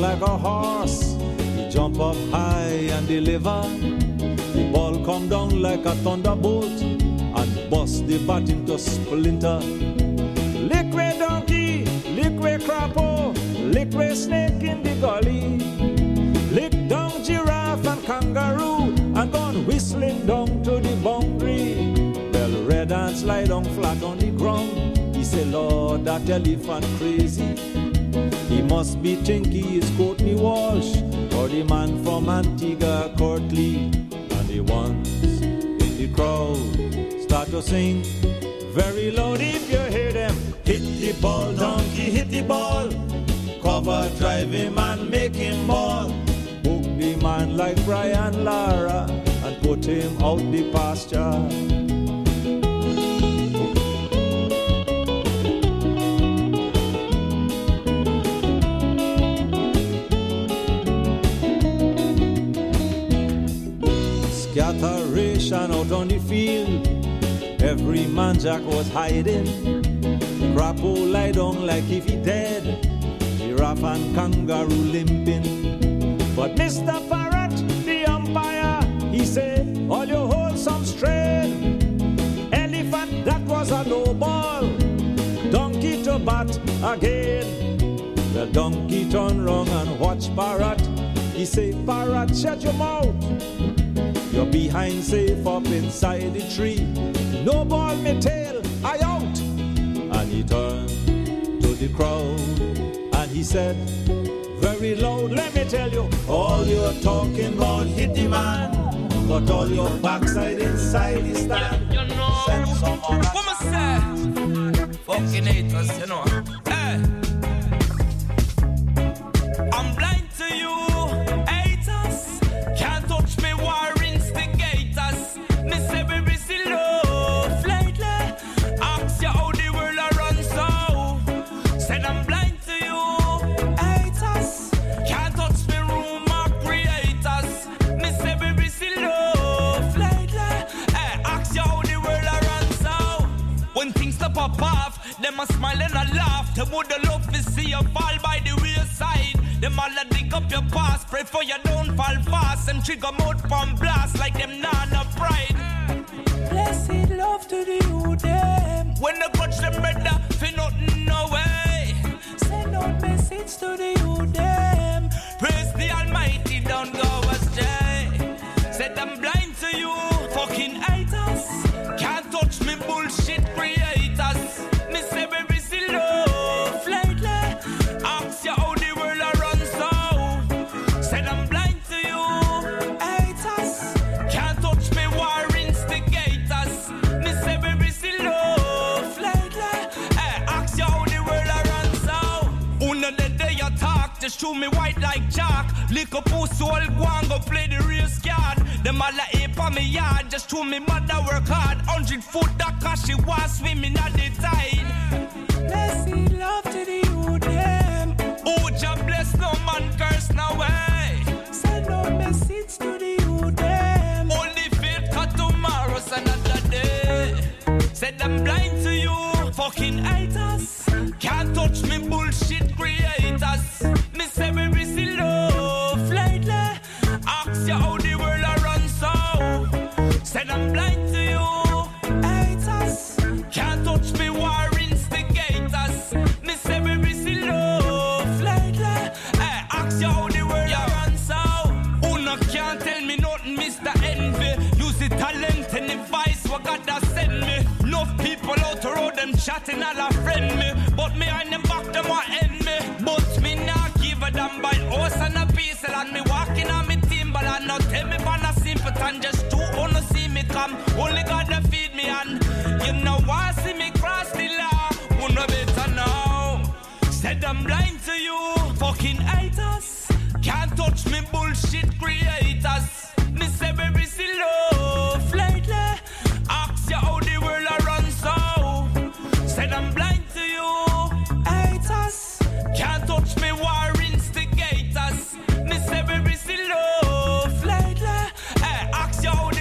like a horse. He jump up high and deliver. The ball come down like a thunderbolt and bust the bat into splinter. Lick way donkey, lick way crapo, lick way snake in the gully. Lick down giraffe and kangaroo and gone whistling down to the boundary. Well, red ants lie down flat on the ground. He say, Lord, that elephant crazy. He must be Tinky, is Courtney Walsh, or the man from Antigua, Courtly. And the ones in the crowd start to sing very loud if you hear them. Hit the ball, donkey, hit the ball. Cover, drive him and make him ball. Book the man like Brian Lara and put him out the pasture. Scatteration out on the field. Every man jack was hiding. Crapo lie down like if he dead. Giraffe and kangaroo limping. But Mr. Parrot, the umpire, he said, all you hold some strain. Elephant, that was a no ball. Donkey to bat again. The donkey turn round and watch Parrot. He say, Parrot, shut your mouth. You're behind safe up inside the tree. No ball, me tail, I out. And he turned to the crowd and he said, very loud, let me tell you, all you're talking about hit the man, but all your backside inside the stand. You know, send someone. What I say? Fucking haters, you know. Hey, I'm blind to you, haters. Can't touch me, war instigators. Me say we still love lately. Ask you how the world a run so. Said I'm blind to you, haters. Can't touch me, rumor creators. Me say we still love lately. Hey, ask you how the world a run so. When things stop up off, them a smile and a laugh. They woulda love to see you fall by the wayside. Them all a dig up your past, pray for you don't fall fast. And trigger mouth from blast like them nana pride. Blessed love to the you them. When they catch them brother, fi nothing no way. Send out message to the you them. Praise the Almighty, don't go astray. Said I'm blind to you, fucking haters. Can't touch me bullshit creators. Me say baby still love lately. Ask you how the world a run so. Said I'm blind to you, haters. Can't touch me, war instigators. Me say baby still love lately. Hey, ask you how the world a run so. Una the day you talk, just show me white like Jack. Lick up who soul, go and go play the race card. Them all a ape on me yard, just show me mother work hard. 100 foot that cause she was swimming at the tide. Blessed love to the you them. Oh, Jah bless no man curse no way. Send no message to the you them. Only faith cut tomorrow's another day. Said I'm blind to you, fucking haters. Can't touch me bullshit creators. Me say we still love lately. Ask you how the world a run so. Said I'm blind to you, haters. Can't touch me, war instigators. Me say we still love lately. Hey, ask you how the world a run so. Who no can't tell me nothing, Mr. Envy. Use the talent and the vice what God has sent me. Enough people out the road, them chatting all a friend me. But me and them back, them want end me. But me not give a damn by horse and a piece. And me walking on me timber and not tell me for a simpleton. Just two wanna see me come. Only God to feed me and you know why see me cross the law. Who know better now. Said I'm blind to you, fucking haters. Can't touch me bullshit creators. Me say baby still love lately. Ask you how the world a run so. Said I'm blind to you, haters. Can't touch me, war instigators. Me say baby still love lately. Hey, ask you how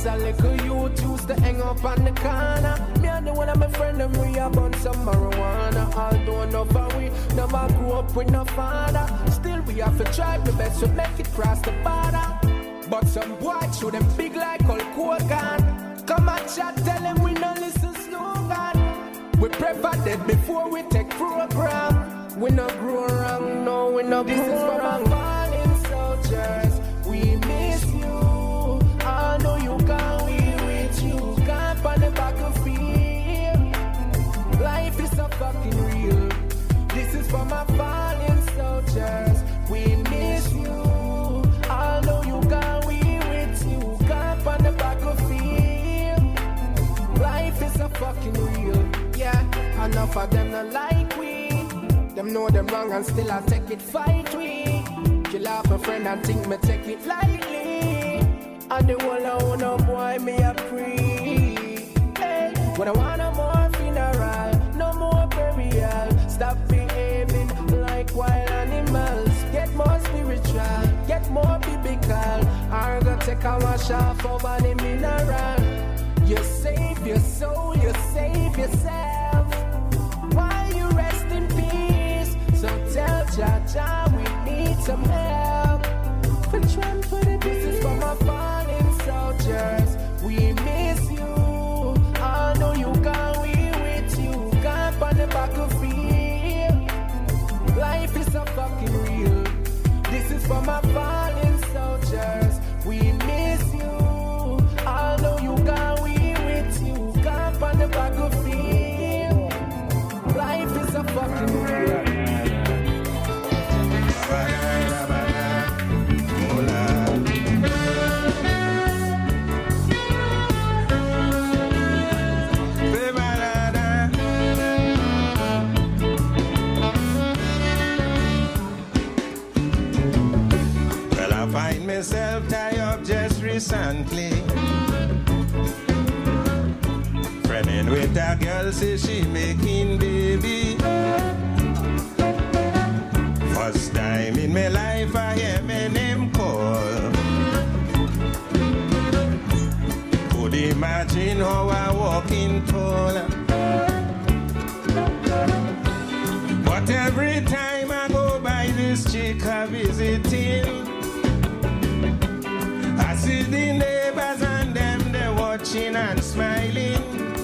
As a little youth used to hang up on the corner. Me and the one of my friend and we a bun some marijuana. Although enough of we never grew up with no father, still we have to try the best to make it cross the border. But some boy show them big like Hulk Hogan. Come and chat, tell them we no listen slogan. We prefer dead before we take program. We no grow wrong, no, we no grow wrong. Fallen soldiers, we miss you. I know you can't, we with you. Camp on the battlefield. Life is so fucking real. This is for my fallen soldiers. We miss you. I know you can't, we with you. Camp on the battlefield. Life is so fucking real. Yeah, enough of them not like we. Them know them wrong and still I take it fight we. Kill off a friend and think me take it lightly. And the whole I want no boy me a free. Hey, when I want no more funeral, no more burial. Stop behaving like wild animals. Get more spiritual, get more biblical. I'm gonna take a wash off over the mineral. You save your soul, you save yourself. Why you rest in peace? So tell Jaja we need some help. For trample the pieces for my fallen soldiers. We miss you. I know you can't, we with you. Camp on the battlefield. Life is so fucking real. This is for my fallen soldiers. We miss you. I know you can't, we with you. Camp on the battlefield. Life is so fucking real. Find myself tied up just recently. Friending with a girl, say she making baby. First time in my life I hear my name call. Could imagine how I walking tall. But every time I go by this chick I visiting, I see the neighbors and them, they're watching and smiling.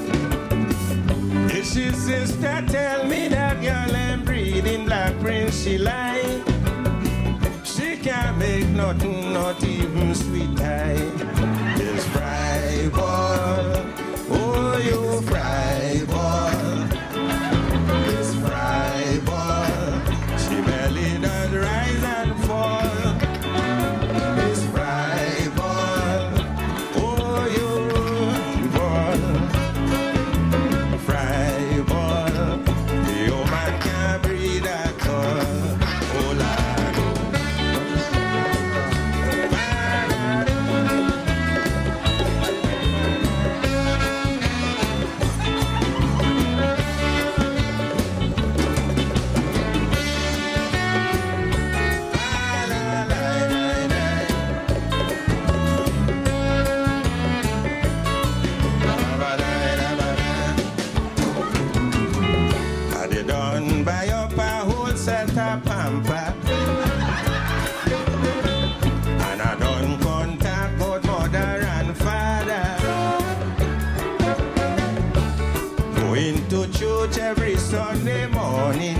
If she sister tell me that girl I'm breeding Black Prince, she lie. She can't make nothing, not even sweet tie. This fry ball, oh you fry ball. This fry ball, she barely does rise and fall. Every Sunday morning,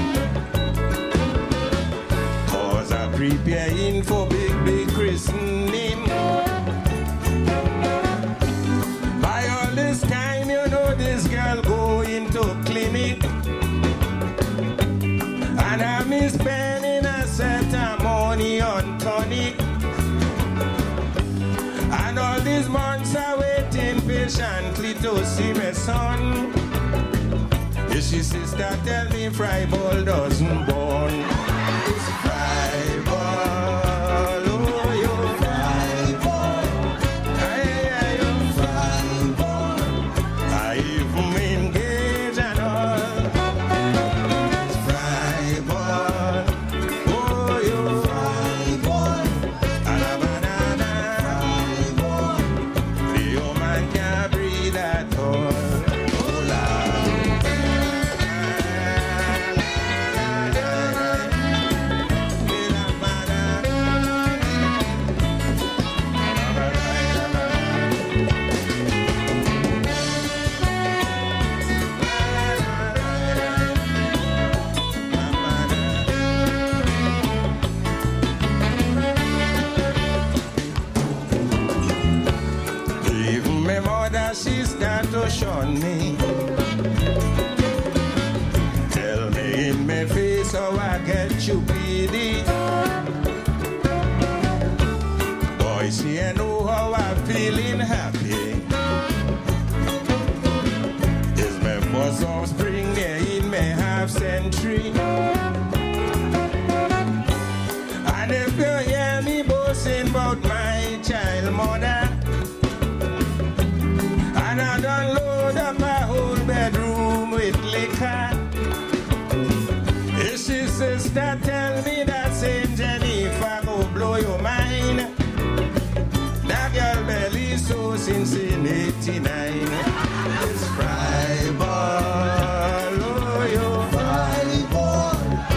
cause I'm preparing for big christening. By all this time, you know this girl going to clinic, and I'm spending a set of money on tonic. And all these months are waiting patiently to see my son. She sister tell me fry ball doesn't born. It's fry ball, oh you fry ball. Hey, you fry ball. I even engage and all. It's fry ball, oh you fry ball. And a banana, fry ball. The shun me. Tell me in my face how I get you greedy. Boy, see I know how I'm feeling happy. It's my first offspring there in my half century. And if you hear me boasting about my child mother, and I done load up my whole bedroom with liquor, if she sister tell me that Saint Jennifer go blow your mind, that girl belly so since in 89. It's fry ball, oh yo, fry ball,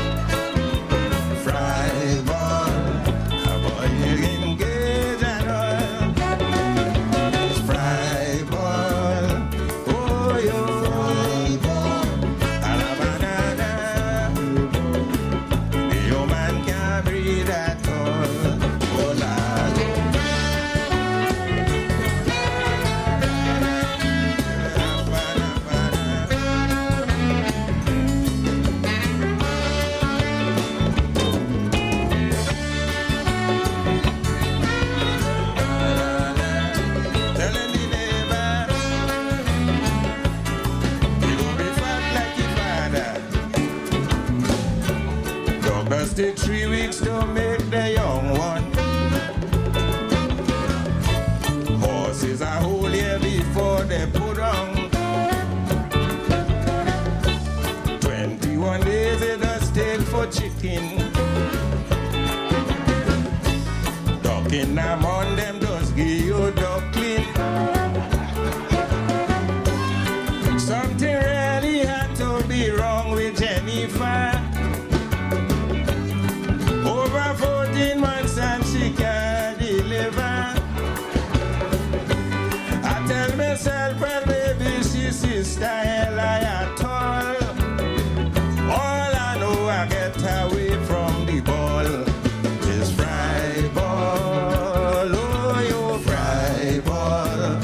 fry ball. A boy you engage and all. It's fry ball, oh yo, fry ball. And a banana, the old man can't breathe at all. Oh Lord. Telling the neighbors, you gon' be fat like your father. Doctors take 3 weeks to make the young one. Horses a whole year before they put on. 21 days it does take for chicken. Duck in the morning, them does give you duckling. Something really had to be wrong with Jennifer. Over 14 months and she can't deliver. I tell myself, well, baby, she's sister hell at all. All I know, I get away from the ball. It's fry ball, oh yo, fry ball,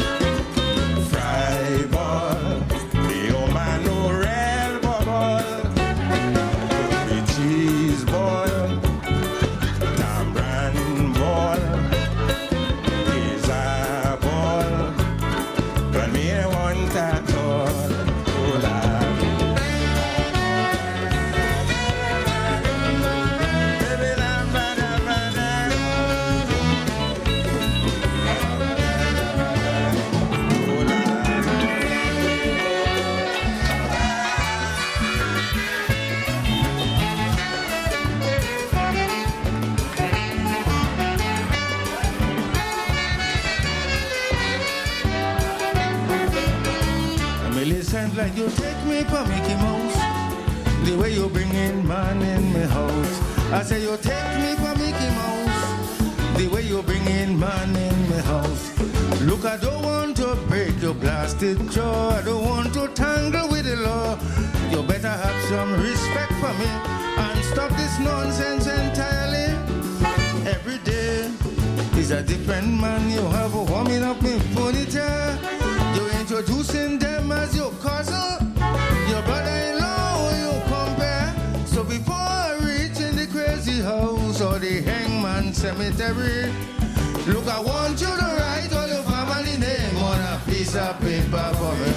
fry ball. The old man no real bubble. The cheese ball, tamarind ball, pizza ball. But me I want that all. Oh Lord. Baby, lam, ba, da, ba, da. Oh Lord. Millicent, like you take me for Mickey Mouse. The way you bring in man in my house. I say you take me for Mickey Mouse. The way you bring in man in my house. Look, I don't want to break your plastic jaw. I don't want to tangle with the law. You better have some respect for me and stop this nonsense entirely. Every day is a different man. You have a warming up in ponytail. You're introducing them as your cousin, your brother-in-law, you compare. So before I reach in the crazy house or the hangman cemetery, look, I want you to write all your family name on a piece of paper for me.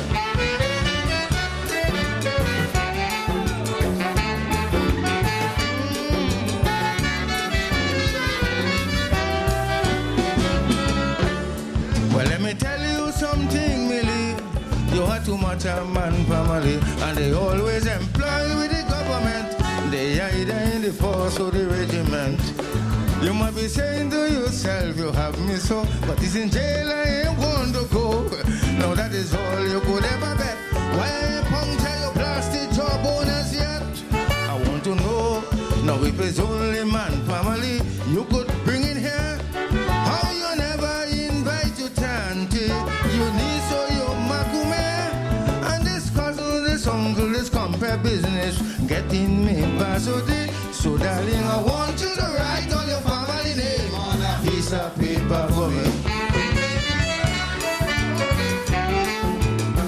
Well, let me tell you something, Millie. You are too much a man family, and they always employ with the government. They either in the force or the regiment. You might be saying to yourself, you have me so, but it's in jail I ain't want to go. Now that is all you could ever bet. Why ain't puncture your plastic jaw bonus yet? I want to know, now if it's only man family, you could bring in here. How you never invite your tanty, your niece or your makume, and this cousin, this uncle, this compare business, getting me basodi. So darling, I want you to write all your family name on a piece of paper for me.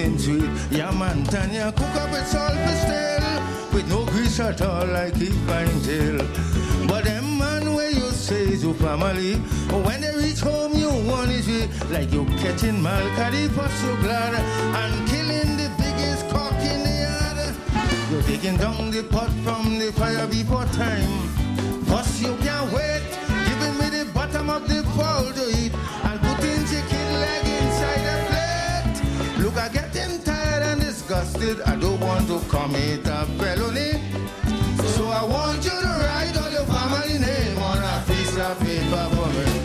everything sweet. Yeah, man, Tanya, cook up with salt for still. With no grease at all, like keep fine tail. But them man where you say is your family, when they reach home, you want it like you catching milk at the pot so glad and killing the biggest cock in the yard. You're taking down the pot from the fire before time. First you can't wait, giving me the bottom of the bowl to eat and putting chicken leg inside the plate. Look, I'm getting tired and disgusted. I don't want to commit a felony. So I want you to write all your family name on a piece of paper for me.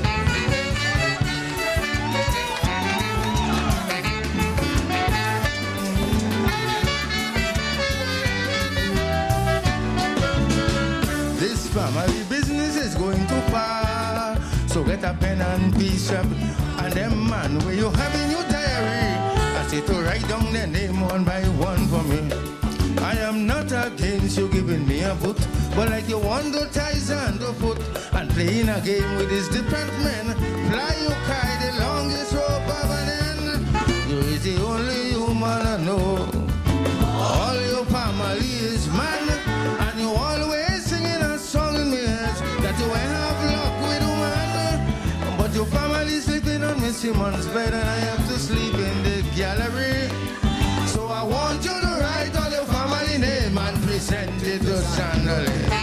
This family business is going too far. So get a pen and piece up. And them man where you have in your diary, I say to write down their name one by one for me. I am not against you giving me a boot, but like you want to ties and to foot and playing a game with these different men. Fly you kite the longest rope of an end. You is the only human I know. All your family is man, and you always singing a song in me head that you ain't have luck with woman. But your family sleeping on Miss Simon's bed, and I have to sleep in the gallery. So I want you to write all your family name and present it to Chandelier.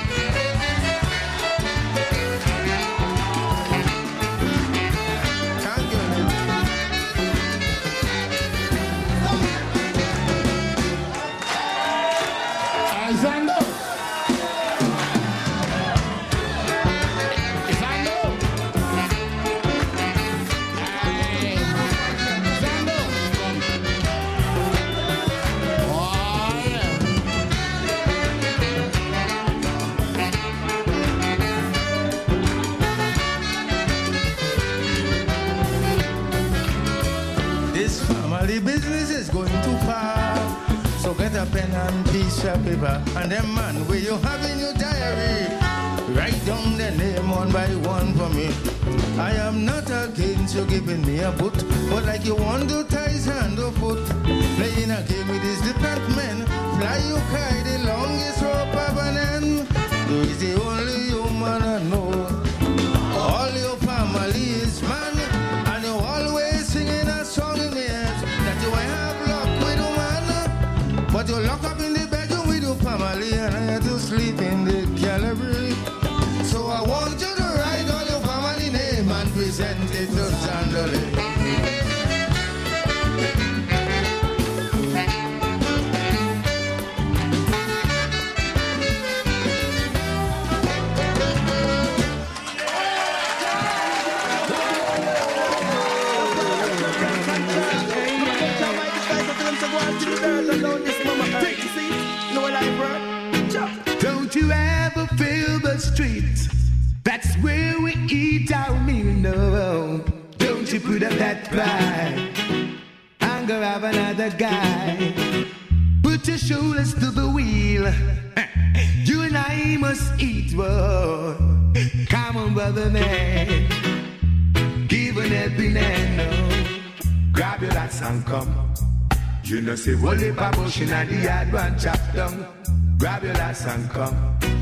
The business is going too far. So get a pen and piece of paper, and them man where you have in your diary, write down the name one by one for me. I am not against you giving me a boot, but like you want to ties hand or foot, playing a game with these different men. Fly you kite the longest rope of an end. You is the only human I know. All your family is man, and you always singing a song in the head. You ain't have luck with a man, but you lock up in the bedroom with your family, and I had to sleep in the gallery. So I want you to write all your family name and present it to Chandelier. Don't you ever feel the streets? That's where we eat our meal. No, don't you put up that pride and go have another guy. Put your shoulders to the wheel. You and I must eat. Whoa. Come on, brother man. Give an helping hand. No. Grab your lads and come. You know, say, Wally Babush in the yard, one chop down. Grab your lads and come.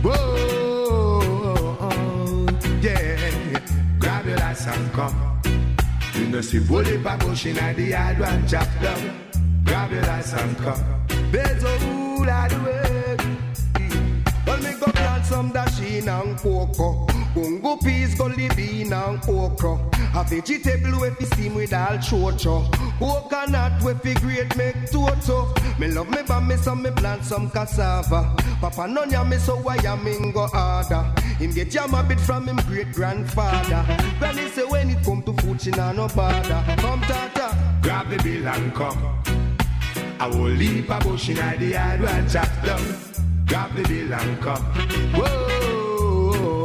Whoa, yeah. Grab your lads and come. You know, say, Wally Babush in the yard, one chop down. Grab your lads and come. There's a rule of the way. Well, me go plant some dasheen and cocoa. Bungo peas, gully bean and okra. A vegetable with fi steam with all chocho. Coconut with fi grate make toto. Me love me bammy so me plant some cassava. Papa no ya me so why ya mingo harder. Him get jam a bit from him great grandfather. Granny say when it come to food she nah no bother. Come tata, grab the bill and come. I will leave a bush in the yard and chop down. Grab the bill and come. Whoa,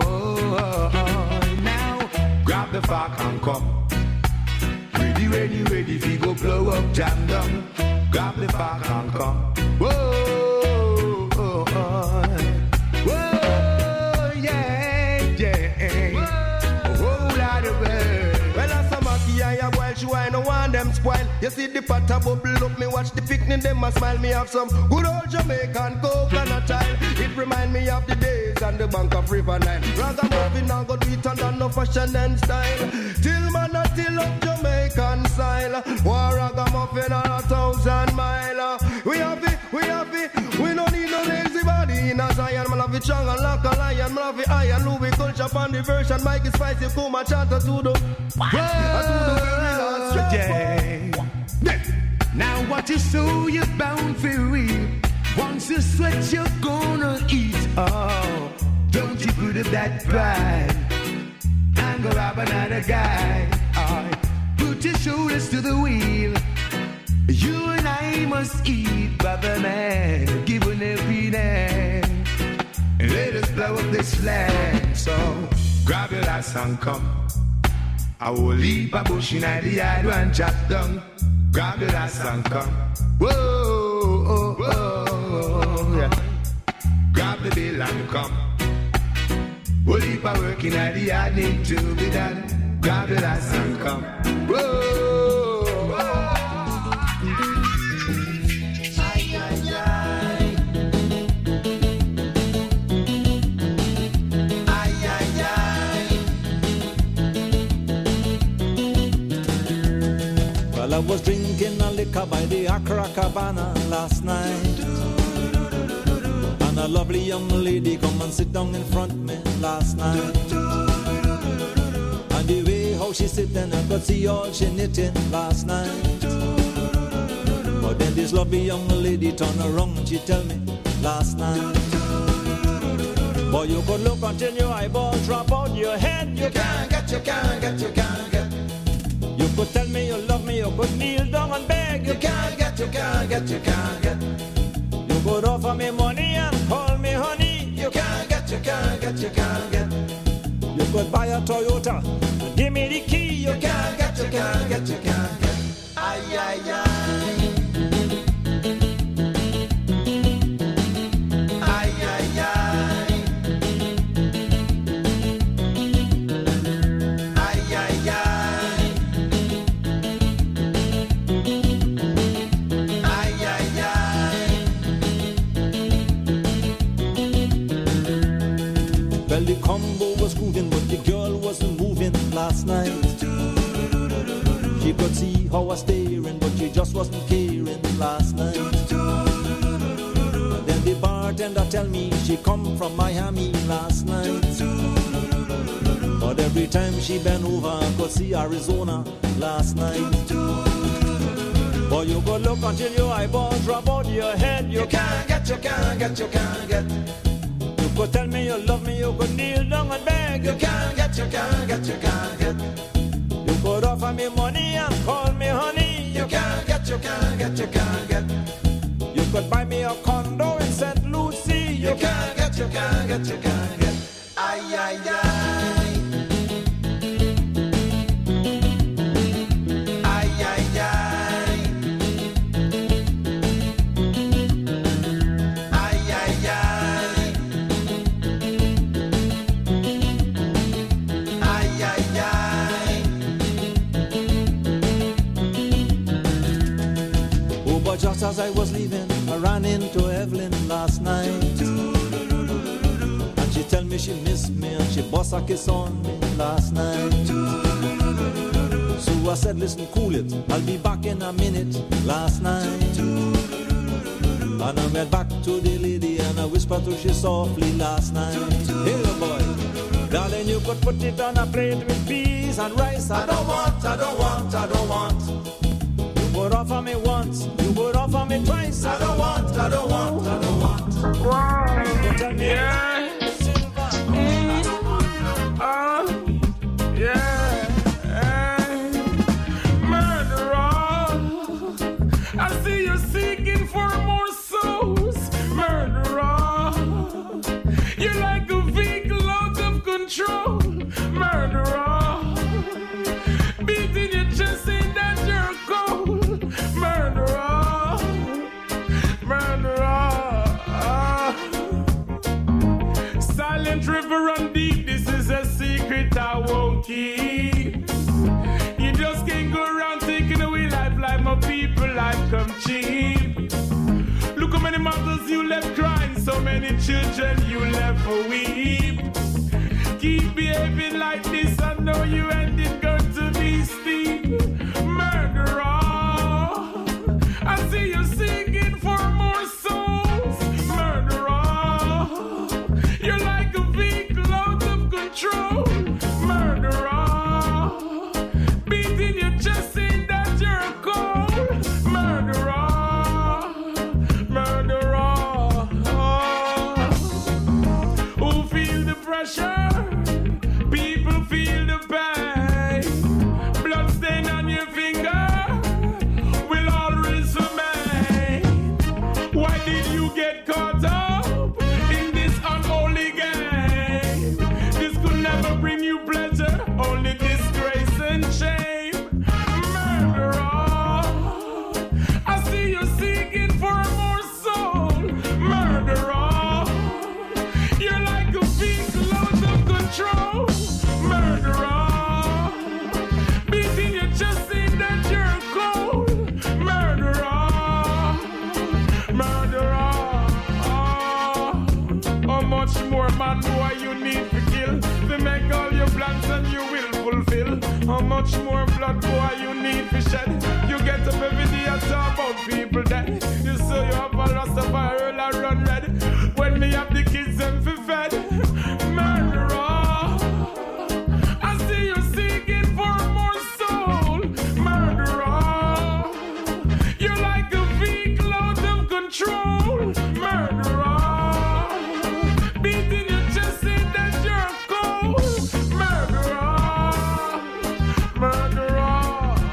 now grab the fork and come. Ready, we go blow up, jam down. Grab the fork and come. Whoa, yeah. Whoa, lot of bird. Well, I saw Mackie and your boy, she I no want them spoil. You see the pot a bubble up, me watch the picnic, them a smile. Me have some good old Jamaican coconut oil. It remind me of the days on the bank of River Nile. Ragamuffin now go do it under no fashion and style. Till man a still up Jamaican style. War ragamuffin on 1,000 mile. We have it, we don't need no lazy body in a Zion. Man have it strong and like a lion. Man have it iron, Louis culture on the version. Mike is spicy, cool, my chatter to the now what you sow, you're bound for reap. Once you sweat, you're gonna eat. Oh, don't you put up that pride and go rob another guy. Oh, put your shoulders to the wheel. You and I must eat, brother man. Give an every day. Let us blow up this flag. So grab your lass and come. I will leave a bush in the yard and chop down. Grab your lass and come. Whoa, oh, oh, yeah. Grab the bill and come. We'll leave a work in the yard need to be done. Grab your lass and come. Whoa, oh. I was drinking a liquor by the Accra Cabana last night, and a lovely young lady come and sit down in front of me last night. And the way how she sitting, I could see all she knitting last night. But then this lovely young lady turned around and she tell me last night, boy, you could look until your eyeballs drop out your head. You can't get. You could tell me you love me, you could kneel down and beg. You can't get. You could offer me money and call me honey. You can't get. You could buy a Toyota and give me the key. You can't get. Ay, ay, ay. Ay, ay, ay. Ay, ay, ay. Well, the combo was grooving, but the girl wasn't moving last night. She could see how I was staring, but she just wasn't caring last night. Then the bartender tell me she come from Miami last night. But every time she bent over, I could see Arizona last night. Boy, you go look until your eyeballs drop out your head. You can't get. You could tell me you love me, you could kneel down and beg. You can't get. You could offer me money and call me honey. You can't get. You could buy me a condo in St. Lucie. You can't get. Ay, ay, ay. Ay, ay, ay. Ay, ay, ay. Ay, ay, ay. Oh, but just as I was leaving, I ran into Evelyn last night. And she tell me she missed me and she bust a kiss on me last night. So I said, listen, cool it, I'll be back in a minute last night. And I went back to the lady and I whispered to she softly last night. Hey boy, darling, you could put it on a plate with peas and rice. I don't want. You could offer me once, you could offer me twice. I don't want. Wow. You could tell me Murderer, I see you seeking for more souls. Murderer, you're like a vehicle out of control. Murderer, beating your chest saying that you're cold. Murderer, silent river run deep. This is a secret I won't keep. You just can't go around So many children you left for weep. Keep behaving like this, I know you ended going to be steep. Murderer, I see you seeking for more souls. Murderer, you're like a vehicle out of control. Murderer, beating your chest saying that you're cold. Murderer, murderer, who feel the pressure? People feel the pain. Blood stain on your finger will always remain. Why did you get caught up in this unholy game? This could never bring you pleasure, only disgrace and shame. Murderer, I see you seeking for more soul. Murderer, you're like a vehicle out of control. Murderer, beating your chest saying that you're cold. Murderer, murderer. How much more man boy you need to kill to make all your plans and you will fulfill? How much more blood boy you need to shed? You get up every day and talk about people dead. You say you have a Rastafari and run red. When me have the kids and fi fed. Murderer, I see you seeking for more soul. Murderer, you're like a vehicle out of control. Murderer, beating your chest saying that you're cold. Murderer, murderer.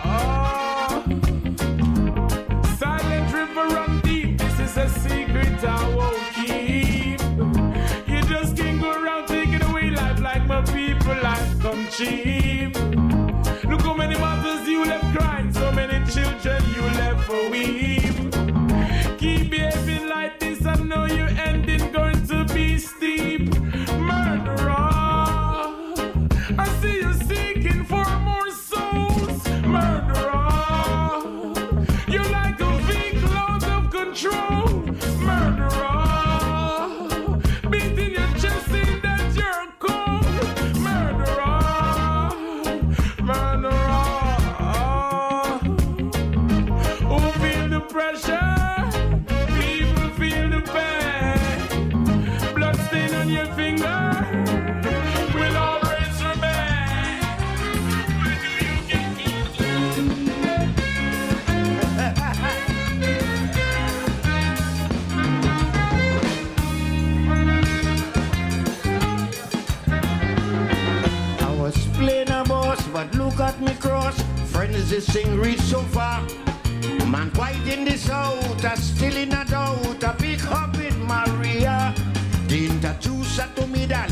Silent river run deep. This is a secret I won't keep. You just can't go around taking away life like my people life come cheap. Look how many mothers you left crying, so many children you left for weep. Keep behaving like this, I know your ending going to be steep. Murderer, I see you seeking for more souls. Murderer, you're like a vehicle out of control. Murderer, beating your chest saying that you're cold. Murderer, murderer, who feel the pressure? People feel the pain. Blood stain on your finger will always remain. Why do you get me? I was playing a boss, but look at me cross. Friends, this thing reach so far. Man, white in this out, I still in a doubt. I pick up with Maria. The introducer to me that